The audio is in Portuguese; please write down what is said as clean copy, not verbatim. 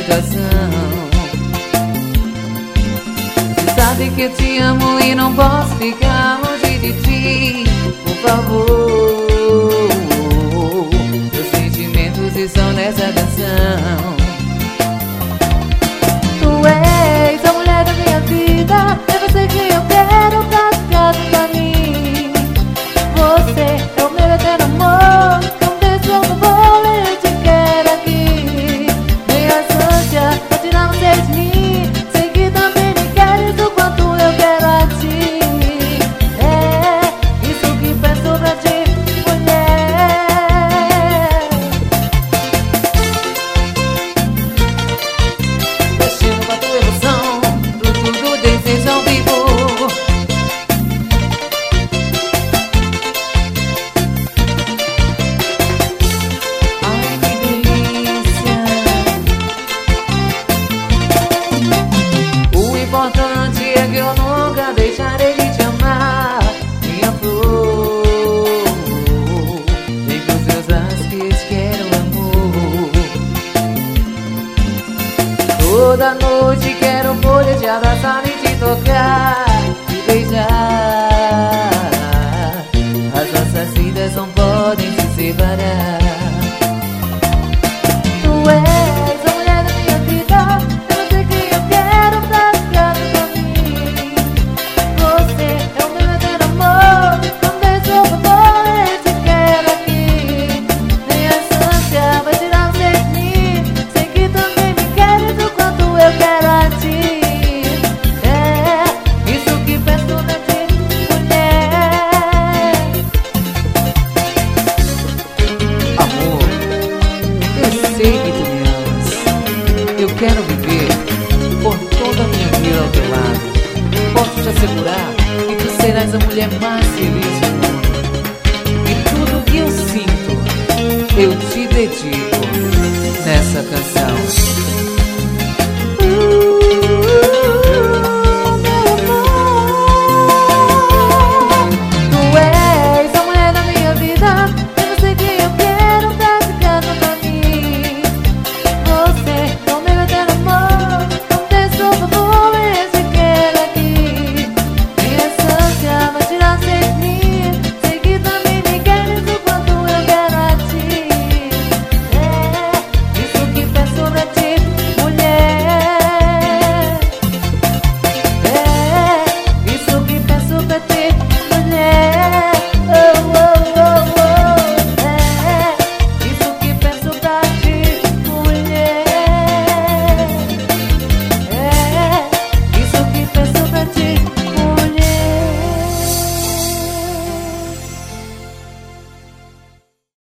situação. Você sabe que eu te amo e não posso ficar longe de ti. Por favor, meus sentimentos estão nessa canção. Tu és a mulher da minha vida, é você que eu quero pra mim. Você é o meu eterno amor, não deixo eu vou, eu te quero aqui. Minhas ânsias pra tirar você de mim, sei que também me queres o quanto eu quero a ti. É isso que peço pra ti, mulher. Mexendo com a tua emoção, tudo desejo ao vivo. O importante é que eu nunca deixarei de te amar, minha flor. Vem com seus lábios que te quero, amor. Toda noite quero poder te abraçar e te tocar, te beijar. As nossas vidas não podem se separar. Tu és a mulher da minha vida, é você que eu quero pra mim. Você é o meu eterno amor, não deixo eu vou, eu te quero aqui. Minhas ânsias vai tirar você de mim, sei que também me queres o quanto eu quero a ti. É isso que peço pra ti, mulher. Amor, eu sei que tu me amas. Eu quero viver por toda a minha vida ao teu lado. Posso te assegurar que tu serás a mulher mais feliz do mundo. E tudo que eu sinto, eu te dedico nessa canção.